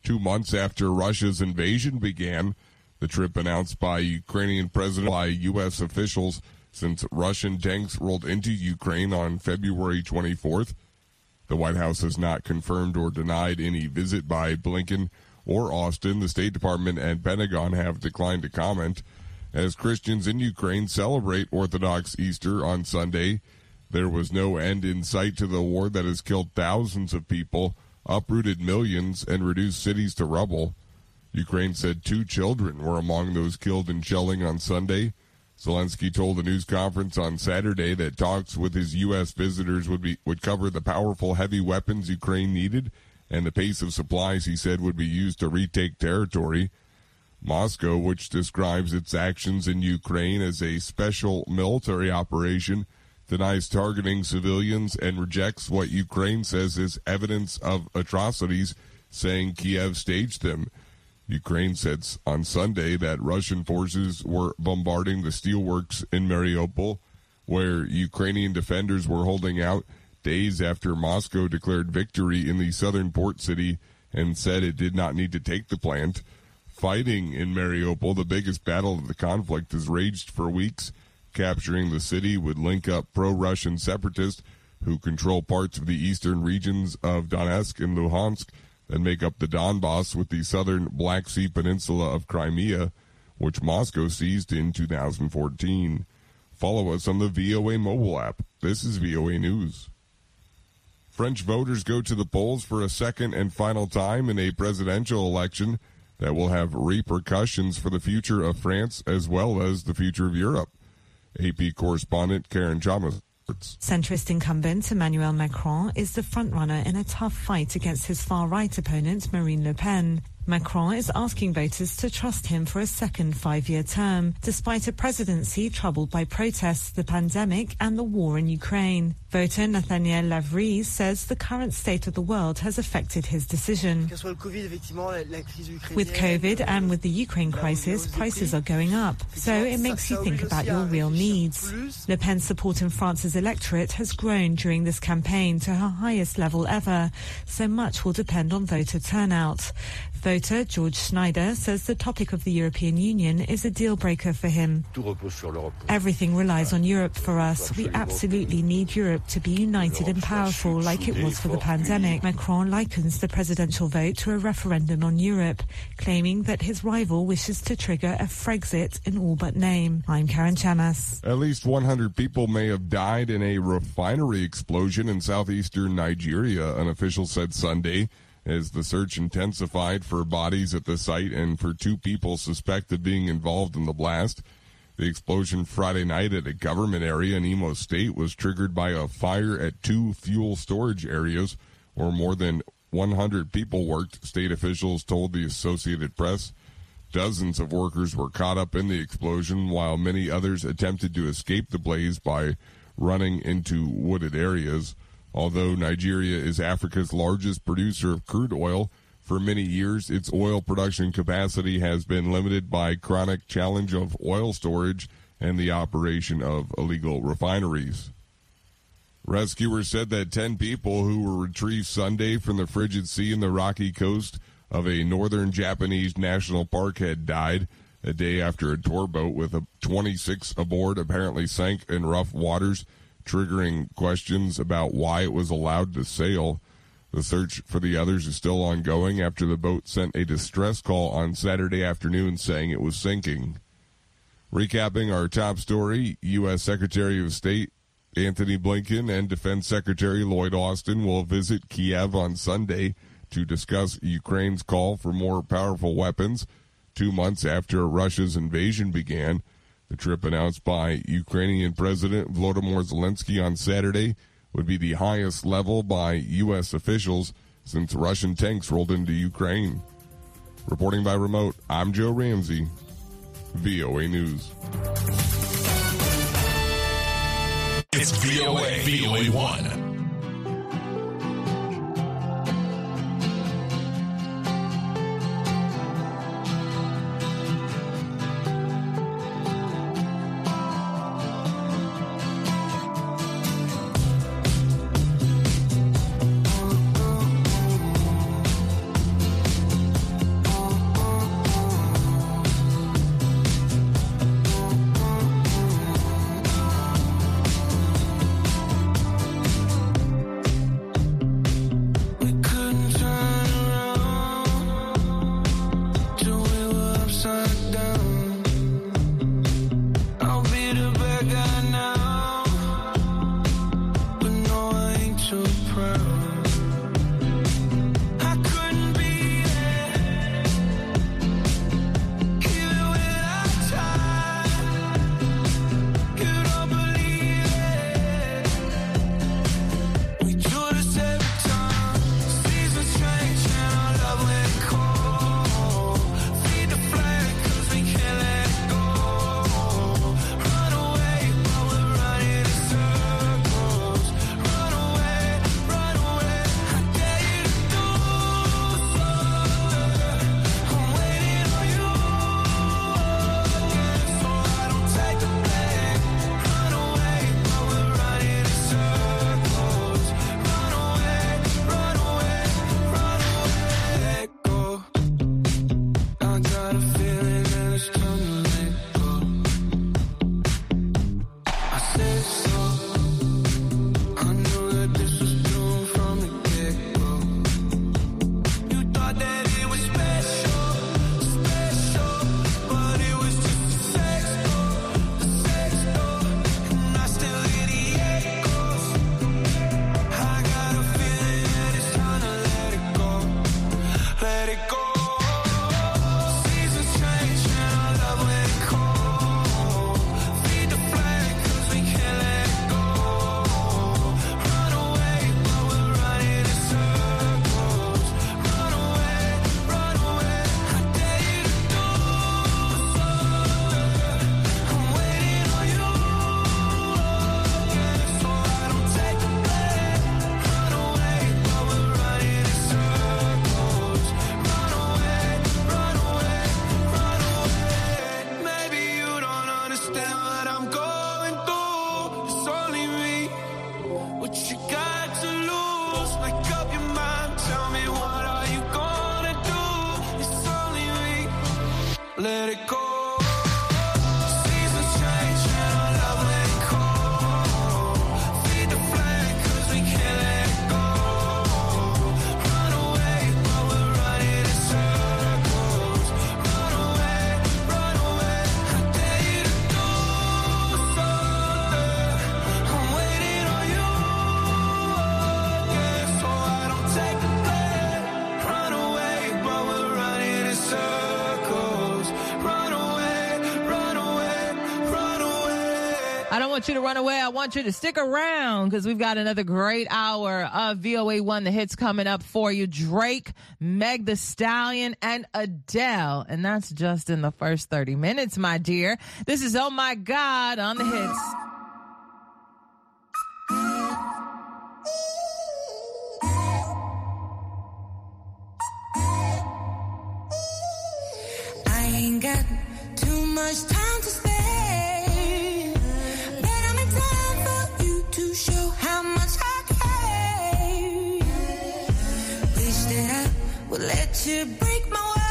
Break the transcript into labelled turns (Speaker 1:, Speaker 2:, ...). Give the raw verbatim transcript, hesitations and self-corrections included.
Speaker 1: Two months after Russia's invasion began, the trip announced by Ukrainian President by U S officials since Russian tanks rolled into Ukraine on February twenty-fourth. The White House has not confirmed or denied any visit by Blinken or Austin. The State Department and Pentagon have declined to comment. As Christians in Ukraine celebrate Orthodox Easter on Sunday, there was no end in sight to the war that has killed thousands of people, uprooted millions, and reduced cities to rubble. Ukraine said two children were among those killed in shelling on Sunday. Zelensky told a news conference on Saturday that talks with his U S visitors would be would cover the powerful heavy weapons Ukraine needed and the pace of supplies he said would be used to retake territory. Moscow, which describes its actions in Ukraine as a special military operation, denies targeting civilians and rejects what Ukraine says is evidence of atrocities, saying Kiev staged them. Ukraine said on Sunday that Russian forces were bombarding the steelworks in Mariupol, where Ukrainian defenders were holding out days after Moscow declared victory in the southern port city and said it did not need to take the plant. Fighting in Mariupol, the biggest battle of the conflict, has raged for weeks. Capturing the city would link up pro-Russian separatists who control parts of the eastern regions of Donetsk and Luhansk and make up the Donbass with the southern Black Sea Peninsula of Crimea, which Moscow seized in two thousand fourteen. Follow us on the V O A mobile app. This is V O A News. French voters go to the polls for a second and final time in a presidential election that will have repercussions for the future of France as well as the future of Europe. A P correspondent Karen Chalmers.
Speaker 2: Centrist incumbent Emmanuel Macron is the frontrunner in a tough fight against his far-right opponent Marine Le Pen. Macron is asking voters to trust him for a second five-year term, despite a presidency troubled by protests, the pandemic, and the war in Ukraine. Voter Nathaniel Lavrie says the current state of the world has affected his decision. With COVID and with the Ukraine crisis, prices are going up, so it makes you think about your real needs. Le Pen's support in France's electorate has grown during this campaign to her highest level ever, so much will depend on voter turnout. Voter George Schneider says the topic of the European Union is a deal-breaker for him. Everything relies on Europe for us. We absolutely need Europe to be united and powerful like it was for the pandemic. Macron likens the presidential vote to a referendum on Europe, claiming that his rival wishes to trigger a Frexit in all but name. I'm Karen Chamas.
Speaker 1: At least one hundred people may have died in a refinery explosion in southeastern Nigeria, an official said Sunday, as the search intensified for bodies at the site and for two people suspected of being involved in the blast. The explosion Friday night at a government area in Imo State was triggered by a fire at two fuel storage areas where more than one hundred people worked, state officials told the Associated Press. Dozens of workers were caught up in the explosion, while many others attempted to escape the blaze by running into wooded areas. Although Nigeria is Africa's largest producer of crude oil, for many years its oil production capacity has been limited by chronic challenge of oil storage and the operation of illegal refineries. Rescuers said that ten people who were retrieved Sunday from the frigid sea in the rocky coast of a northern Japanese national park had died a day after a tour boat with a twenty-six aboard apparently sank in rough waters, triggering questions about why it was allowed to sail. The search for the others is still ongoing after the boat sent a distress call on Saturday afternoon saying it was sinking. Recapping our top story, U S Secretary of State Antony Blinken and Defense Secretary Lloyd Austin will visit Kiev on Sunday to discuss Ukraine's call for more powerful weapons, two months after Russia's invasion began. The trip announced by Ukrainian President Volodymyr Zelensky on Saturday would be the highest level by U S officials since Russian tanks rolled into Ukraine. Reporting by remote, I'm Joe Ramsey, V O A News.
Speaker 3: It's V O A, V O A one.
Speaker 4: let it go.
Speaker 5: I don't want you to run away. I want you to stick around because we've got another great hour of V O A one, the hits coming up for you. Drake, Meg Thee Stallion, and Adele. And that's just in the first thirty minutes, my dear. This is Oh My God on the hits.
Speaker 6: I ain't got too much time to spare. Show how much I care. Wish that I would let you break my word.